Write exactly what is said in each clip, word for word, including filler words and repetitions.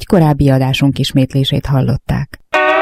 korábbi adásunk ismétlését hallották.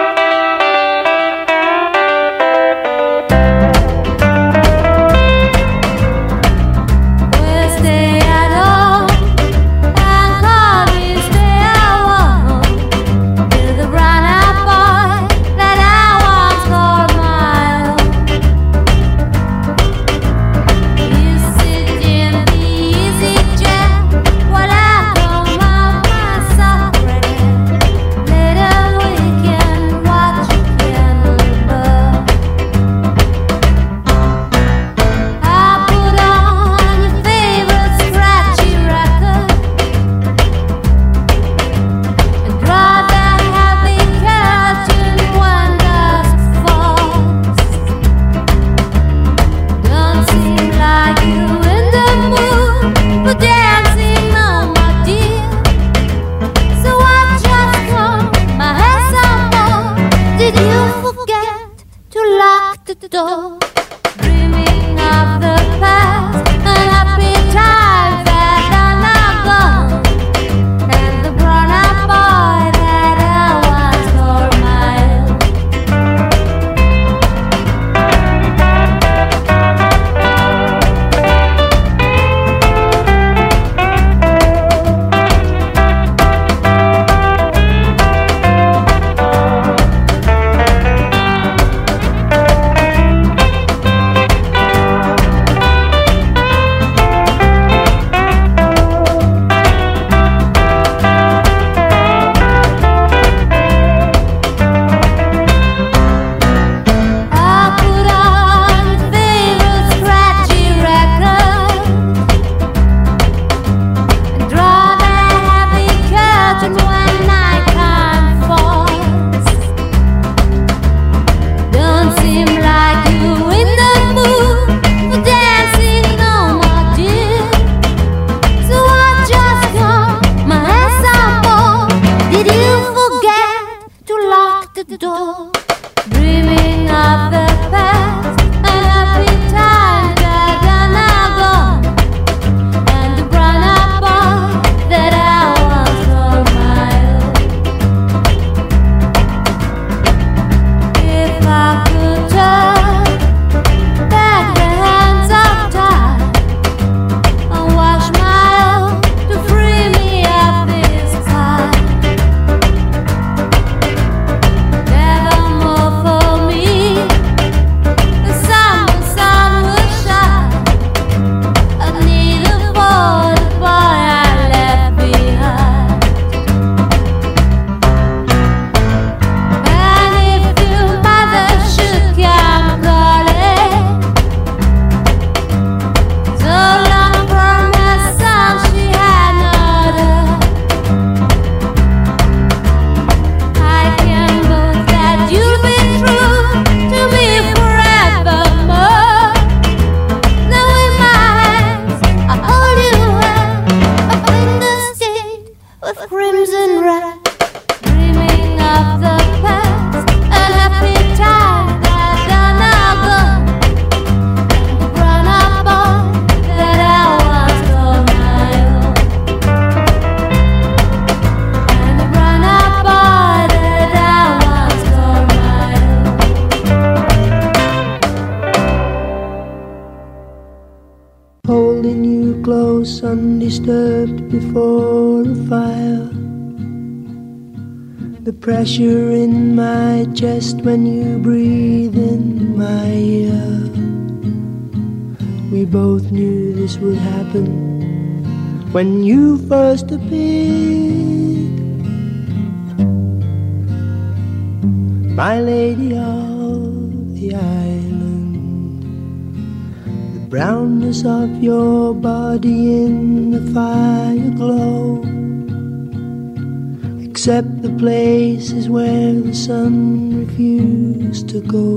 Undisturbed before the fire, the pressure in my chest when you breathe in my ear. We both knew this would happen when you first appeared, my lady of the island. The brownness of your body in the fire glow, except the places where the sun refused to go.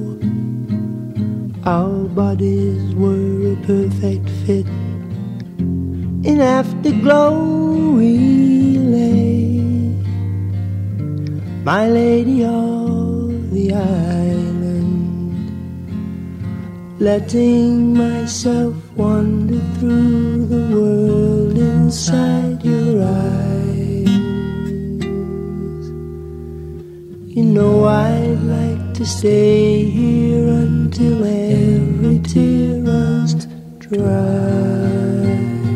Our bodies were a perfect fit. In afterglow we lay, my lady of the island, letting myself wander through the world inside your eyes. know I'd like to stay here until every tear runs dry.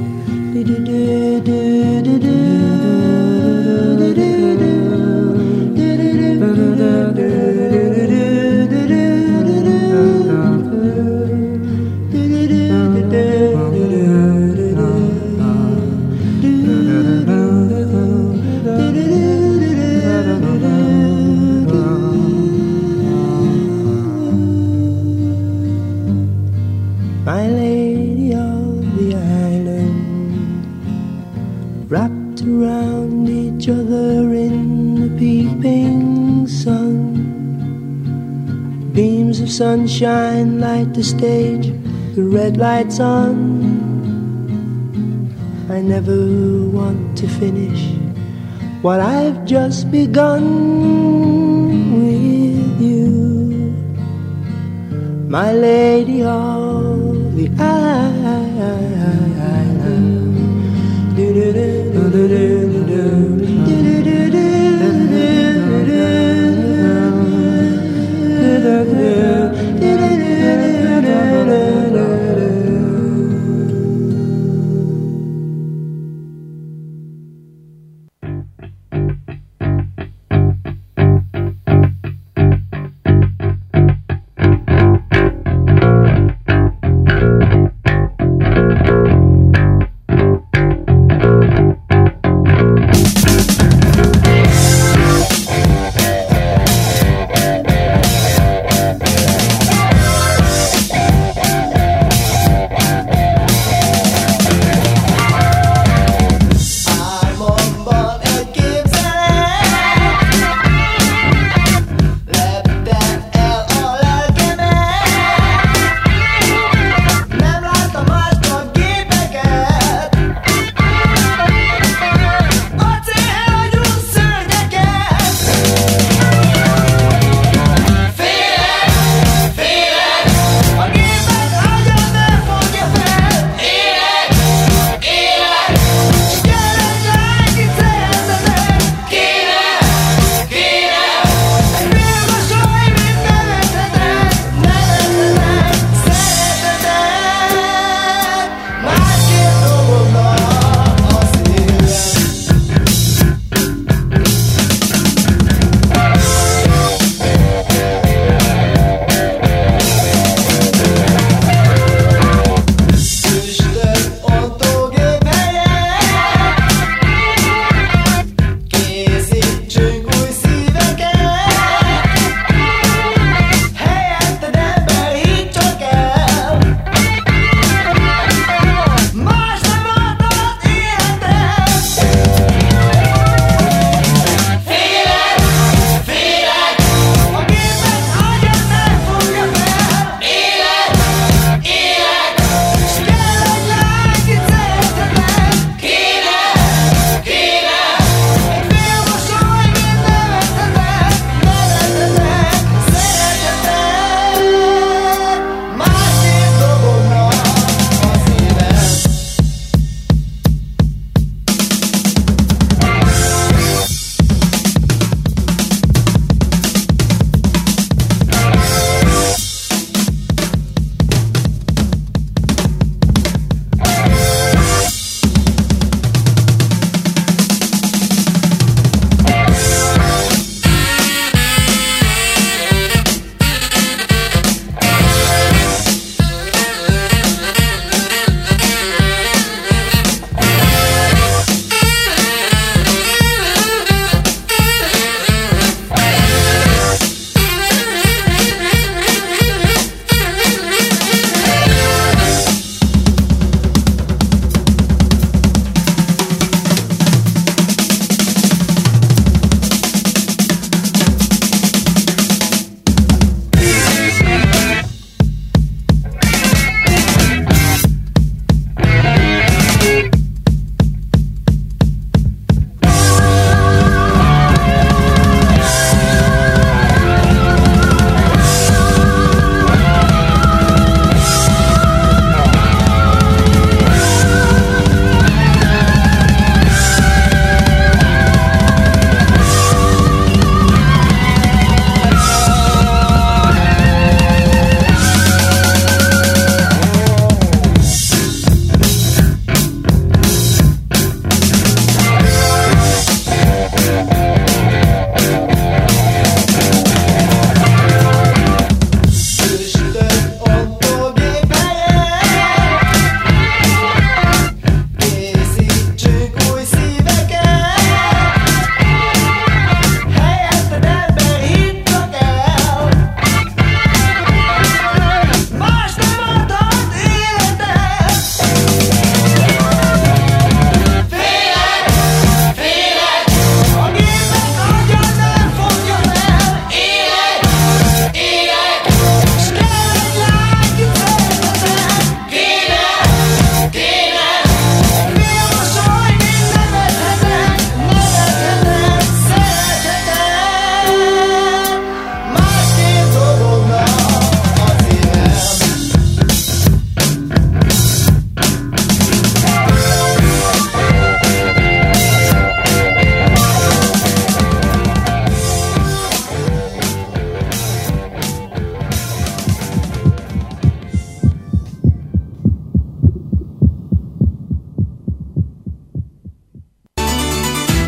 My lady of the island, wrapped around each other in the peeping sun. Beams of sunshine light the stage, the red light's on. I never want to finish what I've just begun with you, my lady of the island.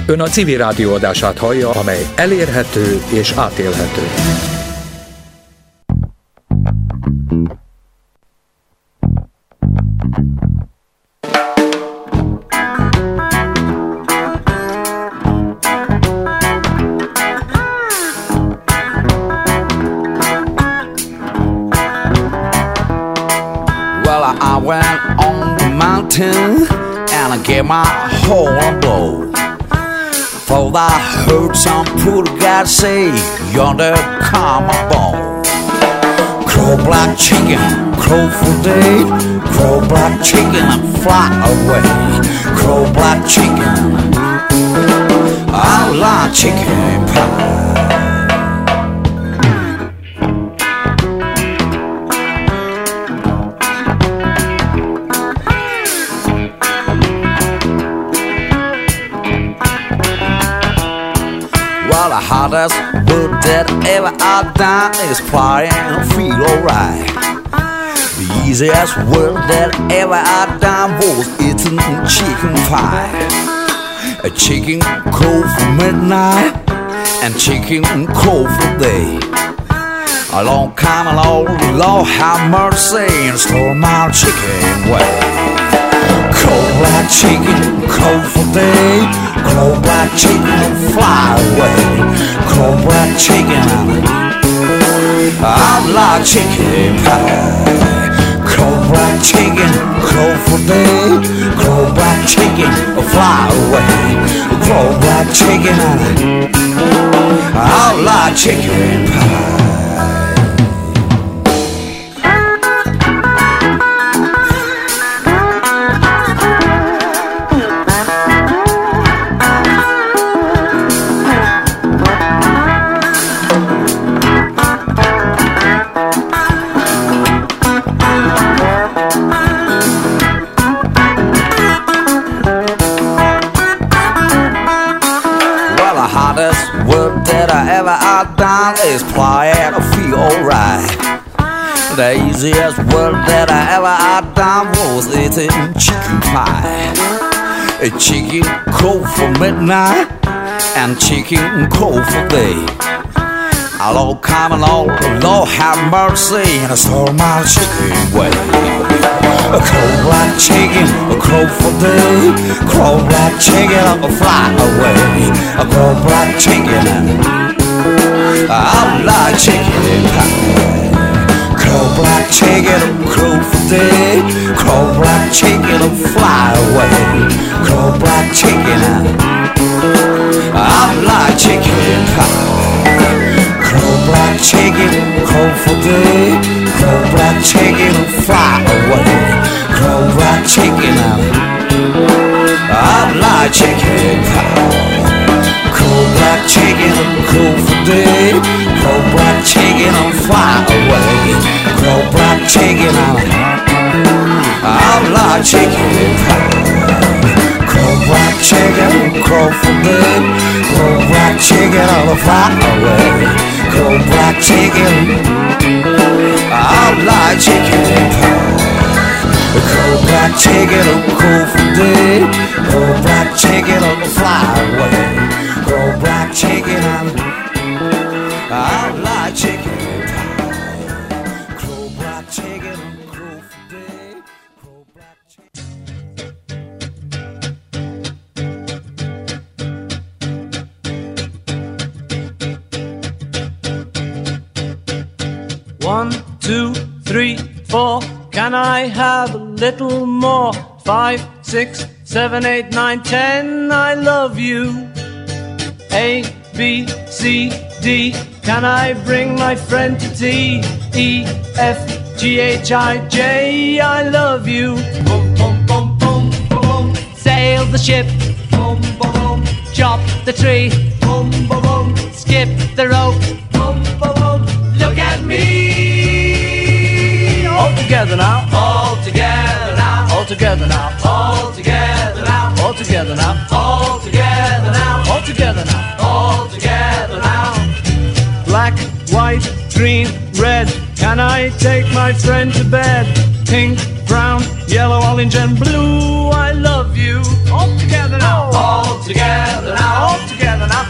Ön a Civil Rádió adását hallja, amely elérhető és átélhető. Well, I went on the mountain and I gave my whole a blow. For I heard some poor guy say, yonder come a bone. Crow black chicken, crow for day, crow black chicken and fly away. Crow black chicken, I like chicken pie. Well, the hottest word that ever I've done is fly and feel alright. The easiest word that ever I've done was eating chicken pie. A chicken cold for midnight and chicken cold for day. A long time along, Lord have mercy and stole my chicken away. Cold black chicken, cold for day. Cold black chicken, fly away. Cold black chicken, I like chicken pie. Cold black chicken, cold for day. Cold black chicken, fly away. Cold black chicken, I like chicken pie. Word that I ever I've done is play and I feel alright. The easiest word that I ever I've done was eating chicken pie. A chicken cold for midnight and chicken cold for day. A Lord come along, Lord have mercy, and I stole my chicken away. A cold black chicken, a crow for day. Crow black chicken, a fly away. A crow black chicken, I like chicken pie. Crow black chicken, a crow for day. Crow black chicken, a fly away. Crow black chicken, I like chicken pie. Crow black chicken, crow for day. Crow black chicken, fly away. Crow black chicken, I like chicken pie. Crow black chicken, crow for day. Crow black chicken, fly away. Crow black chicken, I like chicken pie. Crow black chicken, crow for day. Crow black chicken, fly away. Crow black chicken, I like chicken pie. Crow black chicken, crow for day. Crow black chicken, fly away. Crow black chicken, I like chicken pie. Crow black chicken, crow for day. Crow black chicken. One, two, three, four. Can I have a little more? Five, six, seven, eight, nine, ten. I love you. A, B, C, D. Can I bring my friend to tea? E, F, G, H, I, J. I love you. Boom, boom, boom, boom, boom. Sail the ship. Boom, boom, boom. Chop the tree. Boom, boom, boom. Skip the rope. Boom, boom, boom. Look at me. All together now. All together now. All together now. All together now. All together now. All together now. All together now. All together now. Black, white, green, red. Can I take my friend to bed? Pink, brown, yellow, orange and blue. I love you. All together now. All together now.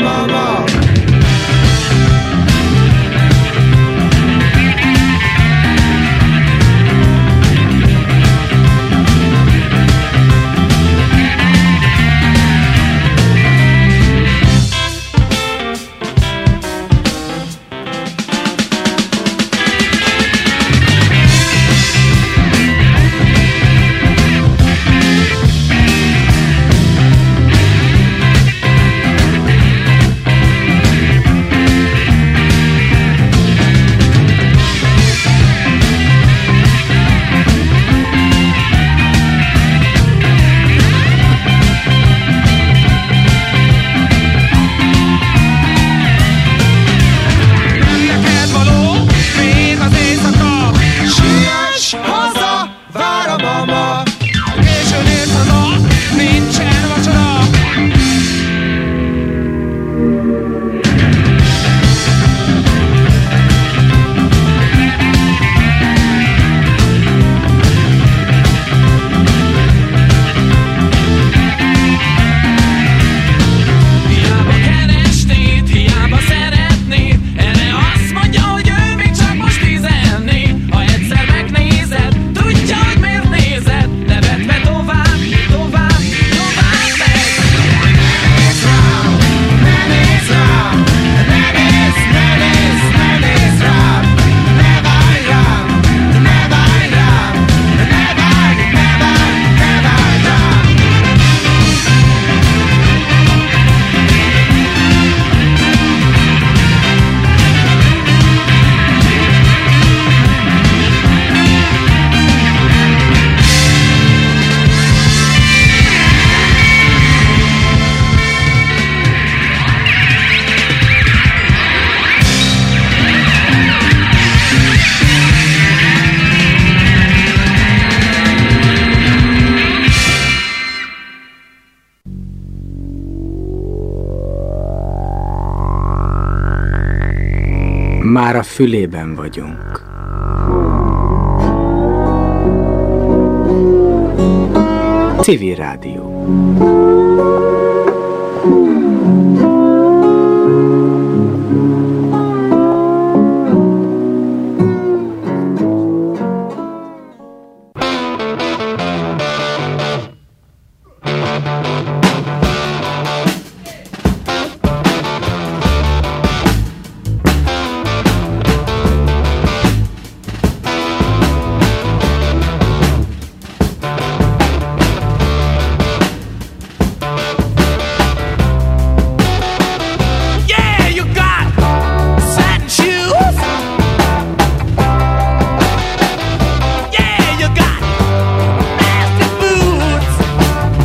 mama. Már a fülében vagyunk. Civil Rádió.